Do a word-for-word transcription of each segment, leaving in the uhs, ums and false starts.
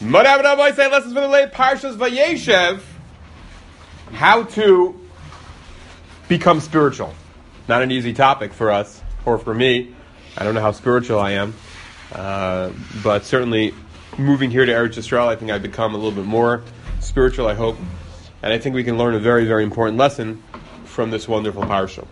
Madav Rabbi say lessons for the late Parshas Vayeshev. How to become spiritual. Not an easy topic for us, or for me. I don't know how spiritual I am. Uh, but certainly, moving here to Eretz Yisrael, I think I've become a little bit more spiritual, I hope. And I think we can learn a very, very important lesson from this wonderful parsha.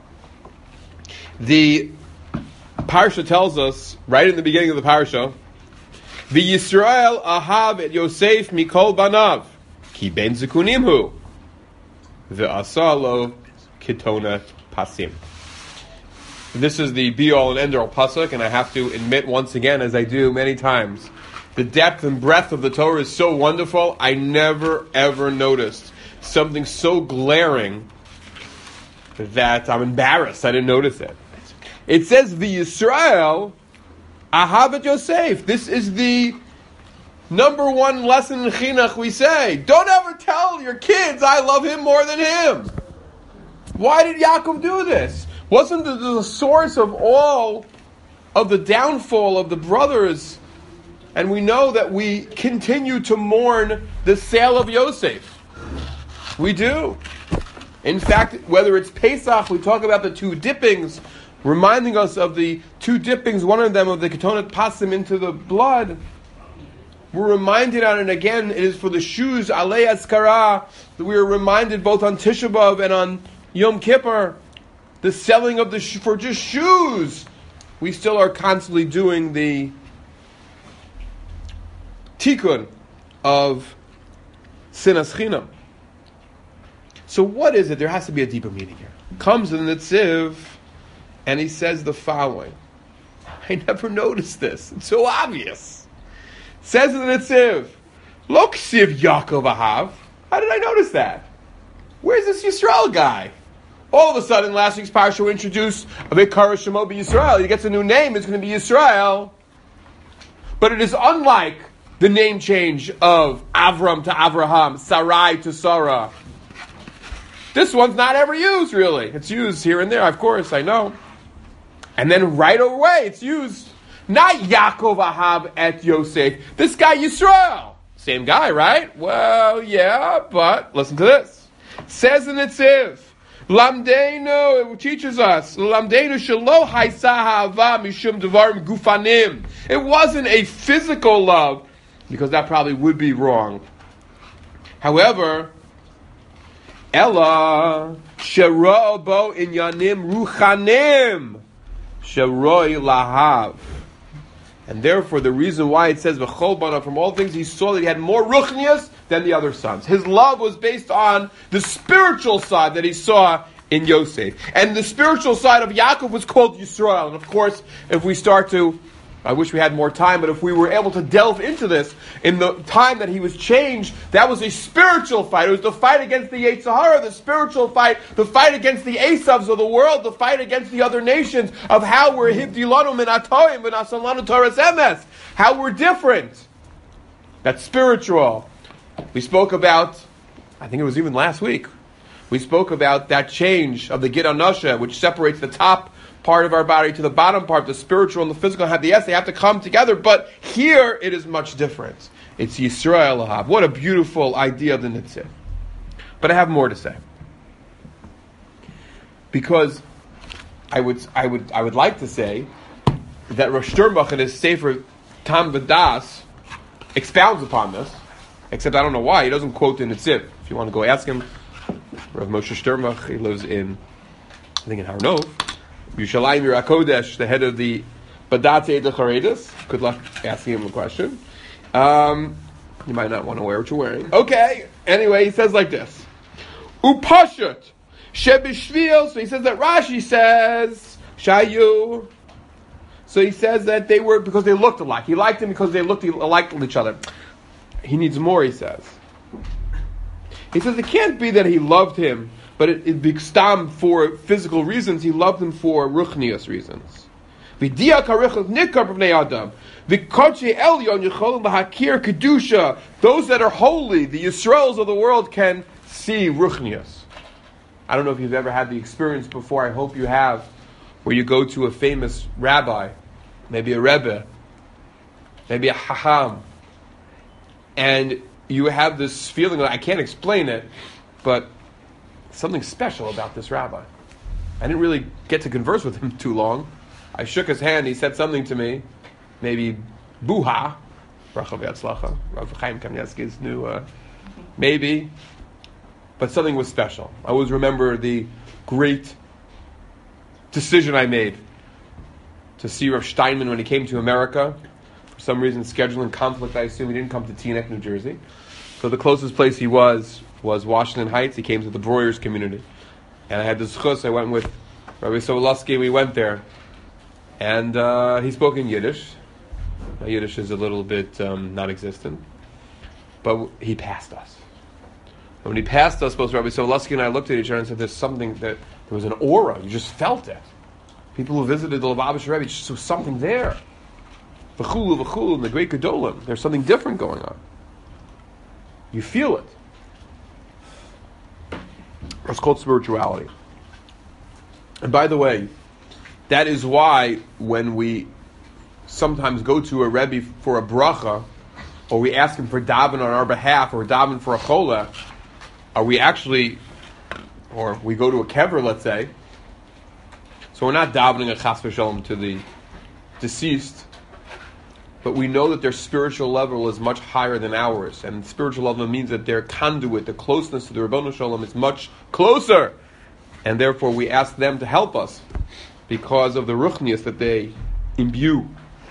The parsha tells us, right in the beginning of the parsha, V'Yisrael ahav et Yosef mikol banav, ki ben zikunim hu, ve'asa lo kitona pasim. This is the be-all and end-all pasuk, and I have to admit once again, as I do many times, the depth and breadth of the Torah is so wonderful, I never ever noticed something so glaring that I'm embarrassed I didn't notice it. It says, V'Yisrael ahav et Yosef. This is the number one lesson in Chinuch we say. Don't ever tell your kids I love him more than him. Why did Yaakov do this? Wasn't the, the source of all of the downfall of the brothers? And we know that we continue to mourn the sale of Yosef. We do. In fact, whether it's Pesach, we talk about the two dippings, reminding us of the two dippings, one of them of the ketonat pasim into the blood. We're reminded on it again, it is for the shoes, alei askara, that we are reminded both on Tisha B'Av and on Yom Kippur, the selling of the sh- for just shoes. We still are constantly doing the tikkun of sinas chinam. So what is it? There has to be a deeper meaning here. Comes in the Tziv, and he says the following. I never noticed this. It's so obvious. Says in the Tziv, Lo ksiv Yaakov ahav. How did I notice that? Where's this Yisrael guy? All of a sudden, last week's parsha will introduce a V'kara Shemo B'Yisrael. He gets a new name. It's going to be Yisrael. But it is unlike the name change of Avram to Avraham, Sarai to Sarah. This one's not ever used, really. It's used here and there, of course, I know. And then right away, it's used. Not Yaakov ahav et Yosef. This guy, Yisrael. Same guy, right? Well, yeah, but listen to this. Says in Netziv, Lamdeinu, it teaches us, Lamdeinu shelo haisa ha'ava mishum devarim gufanim. It wasn't a physical love, because that probably would be wrong. However, Ella shero bo inyanim ruchanim sheroi lahav. And therefore, the reason why it says v'chol banav, from all things he saw that he had more ruchnias than the other sons. His love was based on the spiritual side that he saw in Yosef. And the spiritual side of Yaakov was called Yisrael. And of course, if we start to, I wish we had more time, but if we were able to delve into this, in the time that he was changed, that was a spiritual fight. It was the fight against the Yetzer Hara, the spiritual fight, the fight against the Esavs of the world, the fight against the other nations, of how we're hivdilanu min atoim and asalanu Torahs emes, how we're different. That's spiritual. We spoke about, I think it was even last week, we spoke about that change of the Gid Anasha, which separates the top part of our body to the bottom part, the spiritual and the physical have the yes, they have to come together, but here it is much different. It's Yisrael ahav. What a beautiful idea of the Nitzeh. But I have more to say. Because I would I would I would like to say that Rosh Sternbach in his Sefer Tam V'das expounds upon this, except I don't know why. He doesn't quote the Nitzeh. If you want to go ask him, Rav Moshe Sternbach, he lives in, I think in Har Nov, Yushalayim Yirakodesh, the head of the Badatei de Charedis. Good luck asking him a question. Um, you might not want to wear what you're wearing. Okay. Anyway, he says like this. Upashut Shebishvil. So he says that Rashi says Shayu. So he says that they were because they looked alike. He liked them because they looked alike with each other. He needs more, he says. He says it can't be that he loved him, but it, it b'kstam for physical reasons. He loved him for ruchnius reasons. V'diak harichos nikar b'nei adam. V'kodshei elyon yecholim b'hakir kedusha. Those that are holy, the Yisraels of the world, can see ruchnius. I don't know if you've ever had the experience before. I hope you have, where you go to a famous rabbi, maybe a rebbe, maybe a hacham, and you have this feeling that I can't explain it, but something special about this rabbi. I didn't really get to converse with him too long. I shook his hand. He said something to me, maybe buha, Rachav Yatzlacha, Rav Chaim Kanievsky's new, uh, maybe, but something was special. I always remember the great decision I made to see Rav Steinman when he came to America. For some reason, scheduling conflict, I assume he didn't come to Teaneck, New Jersey. So the closest place he was was Washington Heights. He came to the Breuers community. And I had this chus. I went with Rabbi Sobolowski. We went there. And uh, he spoke in Yiddish. My Yiddish is a little bit um, non-existent. But he passed us. When he passed us, both Rabbi Sobolowski and I looked at each other and said, there's something that, there was an aura. You just felt it. People who visited the Lubavitcher Rebbe, just was something there. V'chulu, v'chulu, and the great Gedolim. There's something different going on. You feel it. It's called spirituality. And by the way, that is why when we sometimes go to a Rebbe for a bracha, or we ask him for daven on our behalf, or daven for a chola, are we actually, or we go to a kever, let's say, so we're not davening a chas v'shalom to the deceased, but we know that their spiritual level is much higher than ours, and spiritual level means that their conduit, the closeness to the Ribbono Shalom, is much closer, and therefore we ask them to help us because of the ruchnius that they imbue.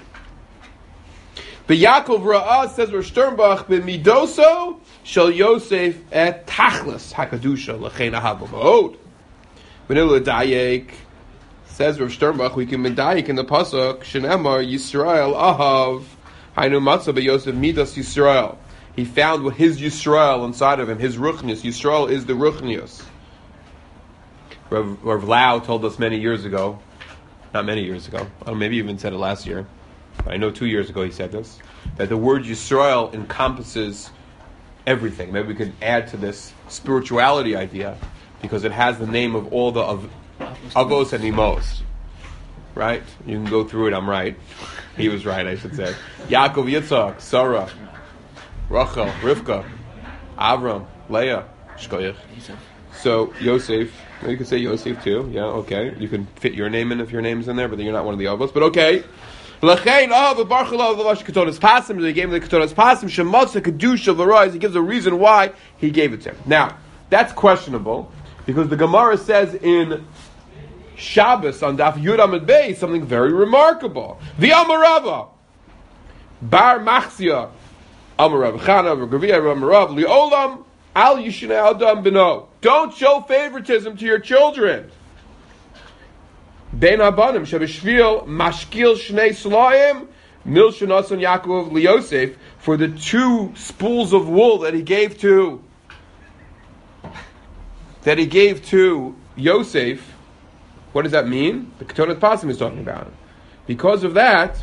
But Yaakov Ra'ah says, Rosh Sternbach, b'midoso shel Yosef et tachlis hakadusha l'chein ahava v'od. V'nilu dayek. Says Rav Sternbach, we can medayik in the pasuk shenemar Yisrael ahav hainu matzah beYosef midas Yisrael. He found what his Yisrael inside of him, his ruchnius. Yisrael is the ruchnius. Rav, Rav Lau told us many years ago, not many years ago, or maybe even said it last year. I know two years ago he said this, that the word Yisrael encompasses everything. Maybe we could add to this spirituality idea because it has the name of all the of Avos and Imos. Right? You can go through it, I'm right. He was right, I should say. Yaakov, Yitzhak, Sarah, Rachel, Rivka, Avram, Leah, Shkoyach. So, Yosef, you could say Yosef too, yeah, okay. You can fit your name in if your name's in there, but then you're not one of the Avos, but okay. L'chein Av Barchalov Lavash Ketonas Pasim. They gave him the Ketonas Pasim. Shematza Kedusha V'Rois. He gives a reason why he gave it to him. Now that's questionable because the Gemara says in Shabbos on Daf Yud Amud Beis something very remarkable. The Amarava Bar Machzia Amarav Chana V'Gavia Amarav Liolam Al Yishna Adam Beno. Don't show favoritism to your children. Ben Abanim Shabashvil Mashkil Shnei Sulaim Milshan Asan Yaakov Liyosef, for the two spools of wool that he gave to that he gave to Yosef. What does that mean? The Ketonas Pasim is talking about it. Because of that,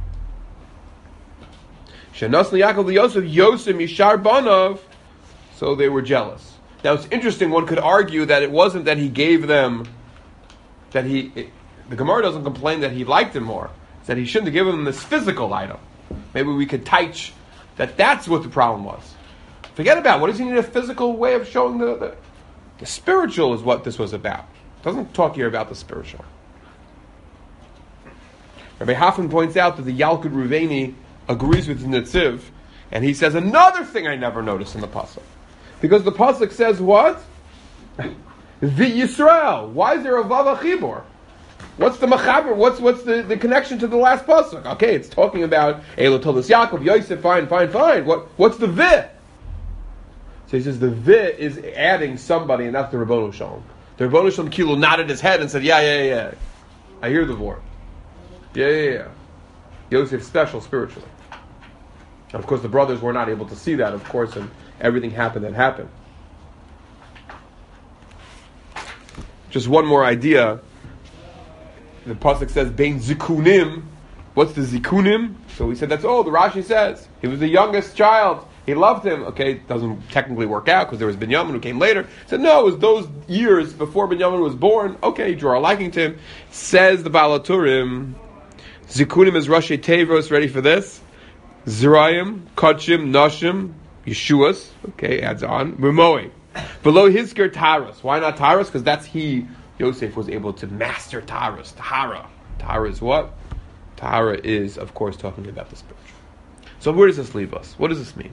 Shanas Yaakov Liyosef Yosef Mishar Banov, so they were jealous. Now it's interesting. One could argue that it wasn't that he gave them that he. It, The Gemara doesn't complain that he liked him more. It's that he shouldn't have given him this physical item. Maybe we could teach that that's what the problem was. Forget about it. What does he need a physical way of showing the, the... The spiritual is what this was about. It doesn't talk here about the spiritual. Rabbi Hoffman points out that the Yalkut Ruveni agrees with the Netziv, and he says another thing I never noticed in the Pasuk. Because the Pasuk says what? The Yisrael. Why is there a Vav Chibur? What's the machaber? What's what's the, the connection to the last pasuk? Okay, it's talking about Elo Tolas Yaakov, Yosef, fine, fine, fine. What what's the vi? So he says the vi is adding somebody, and that's the Ribbono Shalom. The Ribbono Shalom Kilo nodded his head and said, "Yeah, yeah, yeah, I hear the word. Yeah, yeah, yeah. Yosef's special spiritually." And of course, the brothers were not able to see that, of course, and everything happened that happened. Just one more idea. The pasuk says bein zikunim. What's the zikunim? So we said that's oh the Rashi says he was the youngest child. He loved him. Okay, it doesn't technically work out because there was Binyamin who came later. He said no, it was those years before Binyamin was born. Okay, you draw a liking to him. Says the Baal HaTurim, zikunim is Rashi Tevos. Ready for this? Zerayim, Kachim, Nashim, Yeshuas. Okay, adds on. Remoing. Below Hizker Taras. Why not Taras? Because that's he, Yosef, was able to master Taras. Tahara. Tahara is what? Tahara is, of course, talking about the spiritual. So where does this leave us? What does this mean?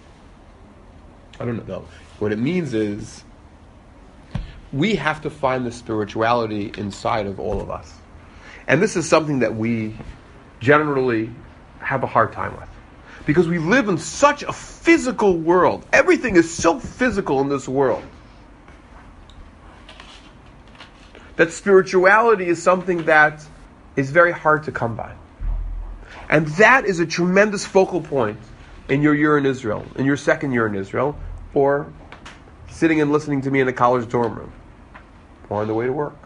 I don't know. What it means is we have to find the spirituality inside of all of us. And this is something that we generally have a hard time with. Because we live in such a physical world. Everything is so physical in this world. That spirituality is something that is very hard to come by. And that is a tremendous focal point in your year in Israel, in your second year in Israel, or sitting and listening to me in a college dorm room, or on the way to work.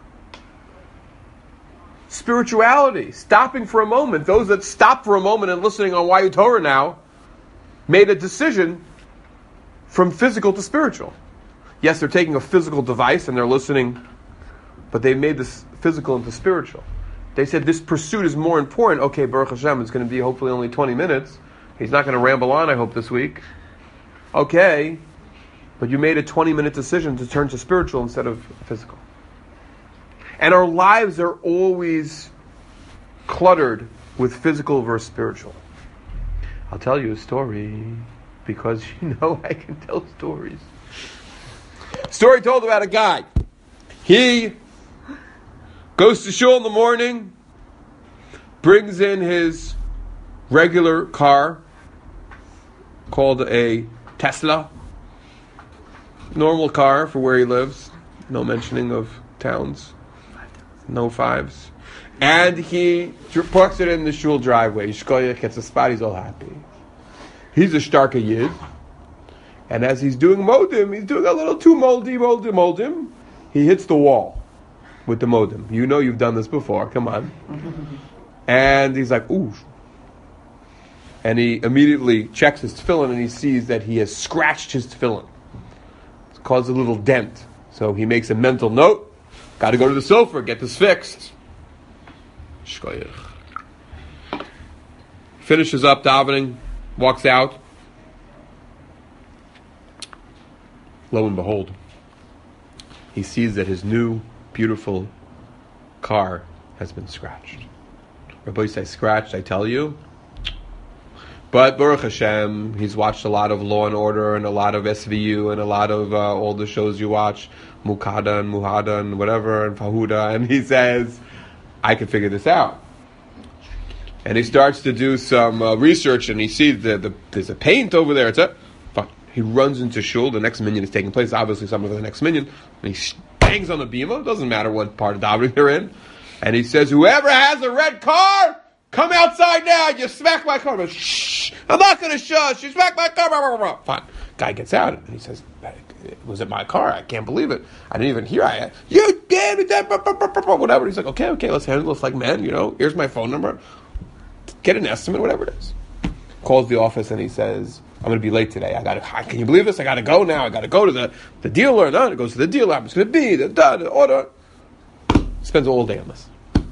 Spirituality, stopping for a moment. Those that stop for a moment and listening on Y U Torah now made a decision from physical to spiritual. Yes, they're taking a physical device and they're listening, but they made this physical into spiritual. They said this pursuit is more important. Okay, Baruch Hashem, it's going to be hopefully only twenty minutes. He's not going to ramble on, I hope, this week. Okay, but you made a twenty-minute decision to turn to spiritual instead of physical. And our lives are always cluttered with physical versus spiritual. I'll tell you a story, because you know I can tell stories. Story told about a guy. He goes to shul in the morning, brings in his regular car, called a Tesla, normal car for where he lives, no mentioning of towns, no fives. And he parks it in the shul driveway. Shkoyach gets a spot, he's all happy. He's a Shtarka Yid. And as he's doing modim, he's doing a little too moldy, moldy, moldim. He hits the wall with the modem. You know you've done this before, come on. And he's like, ooh. And he immediately checks his tefillin and he sees that he has scratched his tefillin. It's caused a little dent. So he makes a mental note. Got to go to the sofa, get this fixed. Shkoyach. Finishes up davening, walks out. Lo and behold, he sees that his new, beautiful car has been scratched. Rabbi say scratched, I tell you. But Baruch Hashem, he's watched a lot of Law and Order and a lot of S V U and a lot of uh, all the shows you watch, Mukada and Muhada and whatever, and Fahuda, and he says, I can figure this out. And he starts to do some uh, research and he sees that the, there's a paint over there, it's a, fine. He runs into shul, the next minyan is taking place, obviously some of the next minyan, and he bangs on the bima, doesn't matter what part of davening they're in, and he says, whoever has a red car, come outside now, you smack my car. Shh, I'm not going to shush, you smack my car. Blah, blah, blah. Fine. Guy gets out and he says, was it my car? I can't believe it. I didn't even hear I you damn it, that, whatever. He's like, okay, okay, let's handle this like men, you know, here's my phone number. Get an estimate, whatever it is. Calls the office and he says, I'm going to be late today. I got to, can you believe this? I got to go now. I got to go to the, the dealer. No, it goes to the dealer. I'm just going to be, the, the, the order. Spends all day on this.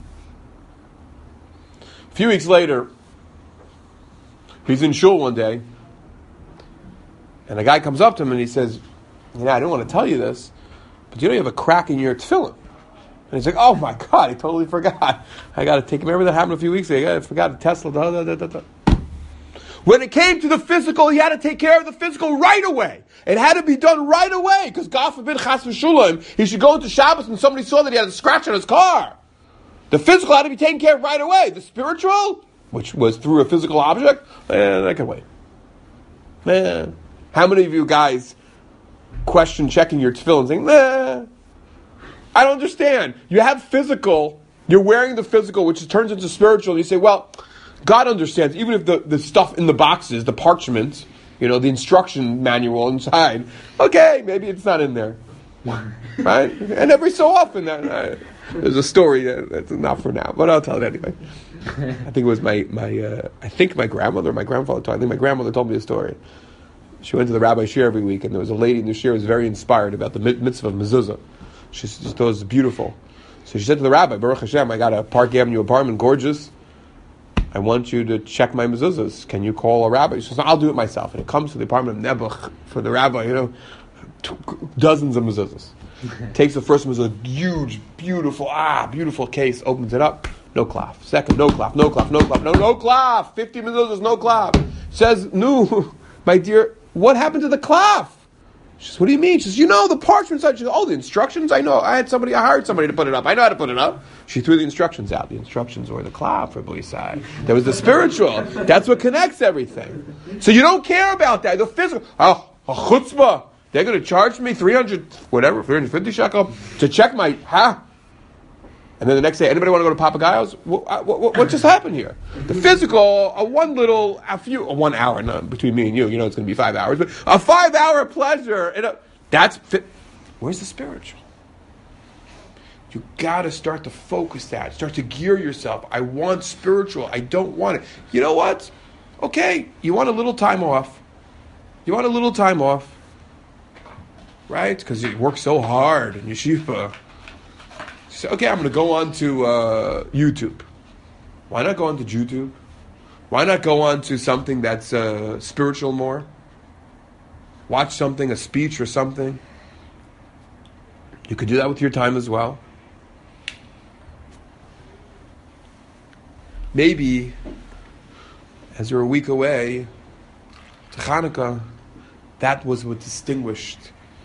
A few weeks later, he's in shul one day, and a guy comes up to him and he says, you know, I didn't want to tell you this, but you know you have a crack in your tefillin. And he's like, oh my God, I totally forgot. I got to take him. Remember that happened a few weeks ago? I forgot the Tesla. Da, da, da, da, da. When it came to the physical, he had to take care of the physical right away. It had to be done right away, because God forbid, chas v'shulam, he should go into Shabbos and somebody saw that he had a scratch on his car. The physical had to be taken care of right away. The spiritual, which was through a physical object, eh, that can wait. Eh. How many of you guys question checking your tefillin and saying, nah, I don't understand. You have physical, you're wearing the physical, which turns into spiritual, and you say, well, God understands, even if the, the stuff in the boxes, the parchment, you know, the instruction manual inside, okay, maybe it's not in there. Right? And every so often, that, uh, there's a story that, that's not for now, but I'll tell it anyway. I think it was my, my uh, I think my grandmother, my grandfather told, I think my grandmother told me a story. She went to the rabbi shir every week, and there was a lady in the shir who was very inspired about the mitzvah of mezuzah. She just thought it was beautiful. So she said to the rabbi, Baruch Hashem, I got a Park Avenue apartment, gorgeous. I want you to check my mezuzahs. Can you call a rabbi? He says, I'll do it myself. And it comes to the apartment of Nebuch for the rabbi, you know, t- dozens of mezuzahs. Takes the first mezuzah, huge, beautiful, ah, beautiful case, opens it up, no cloth. Second, no cloth, no cloth, no cloth, no, no cloth. fifty mezuzahs, no cloth. Says, no, my dear, what happened to the cloth? She says, what do you mean? She says, you know, the parchment side. She says, oh, the instructions? I know. I had somebody, I hired somebody to put it up. I know how to put it up. She threw the instructions out. The instructions were the cloth for Boy side. There was the spiritual. That's what connects everything. So you don't care about that. The physical. Oh, a chutzpah. They're going to charge me three hundred, whatever, three hundred fifty shekel to check my, huh? And then the next day, anybody want to go to Papagayos? What, what, what just happened here? The physical, a one little, a few, a one hour, not between me and you, you know it's going to be five hours, but a five hour pleasure, and a, that's, fit. Where's the spiritual? You got to start to focus that, start to gear yourself. I want spiritual, I don't want it. You know what? Okay, you want a little time off. You want a little time off, right? Because you work so hard in yeshiva. So, okay, I'm going to go on to uh, YouTube. Why not go on to YouTube? Why not go on to something that's uh, spiritual more? Watch something, a speech or something. You could do that with your time as well. Maybe, as you're a week away to Hanukkah, that was what distinguished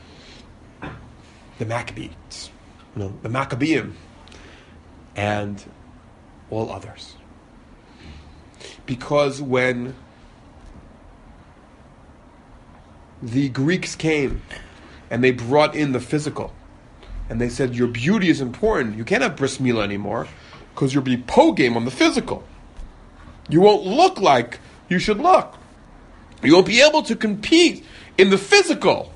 the Maccabees. No, the Maccabeim, and all others. Because when the Greeks came and they brought in the physical, and they said, your beauty is important, you can't have bris milah anymore, because you'll be pogame on the physical. You won't look like you should look. You won't be able to compete in the physical.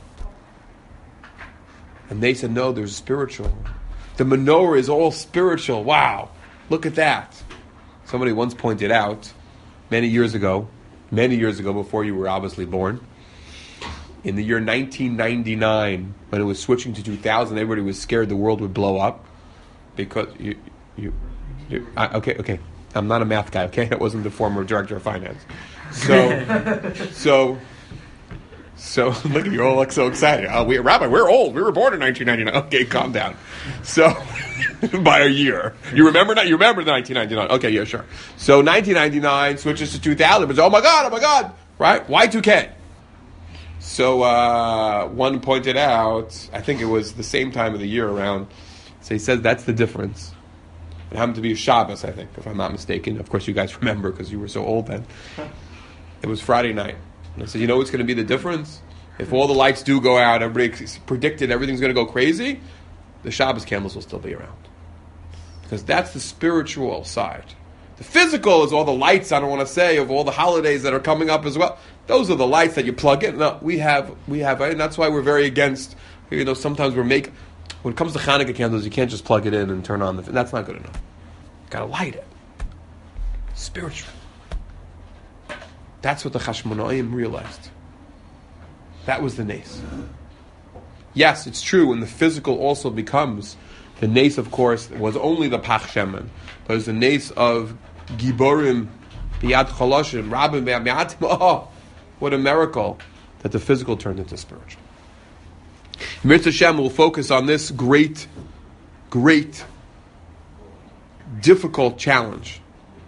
And they said, no, there's spiritual. The menorah is all spiritual. Wow, look at that. Somebody once pointed out, many years ago, many years ago before you were obviously born, in the year nineteen ninety-nine, when it was switching to two thousand, everybody was scared the world would blow up. Because you, you, you I, okay, okay. I'm not a math guy, okay? That wasn't the former director of finance. So, so... So, look at you all look so excited. Oh, we, Rabbi, we're old. We were born in nineteen ninety-nine. Okay, calm down. So, by a year. You remember that? You remember nineteen ninety-nine. Okay, yeah, sure. So, nineteen ninety-nine switches to two thousand. But, oh my God, oh my God. Right? Y two K. So, uh, one pointed out, I think it was the same time of the year around. So, he says that's the difference. It happened to be a Shabbos, I think, if I'm not mistaken. Of course, you guys remember because you were so old then. It was Friday night. And I said, you know what's going to be the difference? If all the lights do go out, everybody predicted everything's going to go crazy, the Shabbos candles will still be around. Because that's the spiritual side. The physical is all the lights, I don't want to say, of all the holidays that are coming up as well. Those are the lights that you plug in. No, we have, we have, and that's why we're very against, you know, sometimes we're make, when it comes to Hanukkah candles, you can't just plug it in and turn on the, that's not good enough. You got to light it. Spiritual. That's what the Chashmonaim realized. That was the nace. Yes, it's true, and the physical also becomes, the nace, of course, was only the Pach Shemen, but it was the nace of Giborim, Biyad Choloshim, Rabbim, Biyad. Oh, what a miracle that the physical turned into spiritual. Mirza Hashem will focus on this great, great, difficult challenge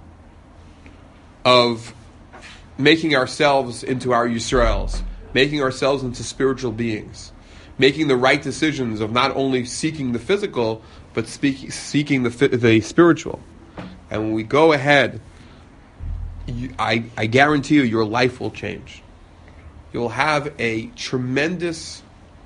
of making ourselves into our Yisraels, making ourselves into spiritual beings, making the right decisions of not only seeking the physical, but speak, seeking the the spiritual. And when we go ahead, you, I, I guarantee you, your life will change. You'll have a tremendous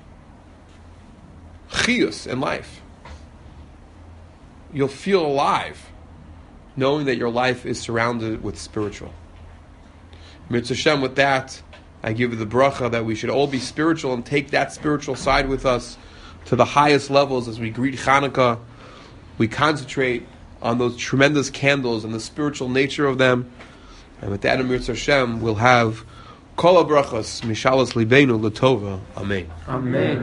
chiyus in life. You'll feel alive, knowing that your life is surrounded with spiritual. Mitzvah Hashem, with that, I give you the bracha that we should all be spiritual and take that spiritual side with us to the highest levels as we greet Hanukkah. We concentrate on those tremendous candles and the spiritual nature of them. And with that, Mitzvah Hashem, we'll have Kol HaBrachos, Mishalas Libeinu L'Tova. Amen. Amen.